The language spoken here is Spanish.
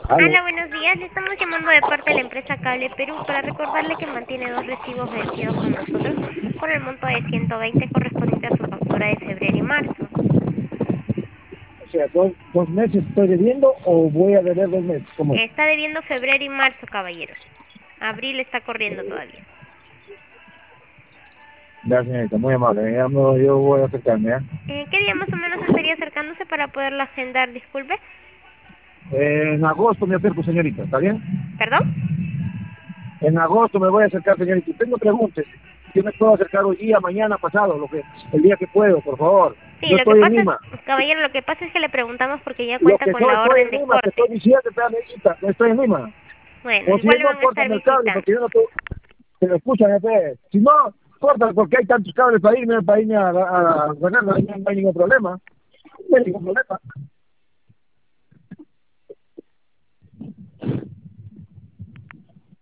Aló. Hola, buenos días. Le estamos llamando de parte de la empresa Cable Perú para recordarle que mantiene dos recibos vencidos con nosotros por el monto de 120 correspondiente a su factura de febrero y marzo. O sea, dos meses estoy debiendo o voy a deber 2 meses. ¿Cómo es? Está debiendo febrero y marzo, caballero. Abril está corriendo todavía. Ya, señorita, muy amable. Yo voy a acercarme, ¿ya? ¿Qué día más o menos estaría acercándose para poderlo agendar? Disculpe. En agosto me acerco, señorita, ¿está bien? ¿Perdón? En agosto me voy a acercar, señorita. Y tengo preguntas. Yo me puedo acercar hoy día, mañana, pasado, el día que puedo, por favor. Sí, Yo lo que estoy en pasa es, Lima. caballero, lo que pasa es que le preguntamos porque ya Lo cuenta que con soy, la estoy orden en de Lima, te estoy corte. diciendo, necesita, estoy en Lima. Bueno, O si igual le no, van a estar córtame el cable, visitando. porque yo no te... Pero escúchame, pues. Si no, córtame, porque hay tantos cables para irme a ganar, no hay ningún problema. No hay ningún problema.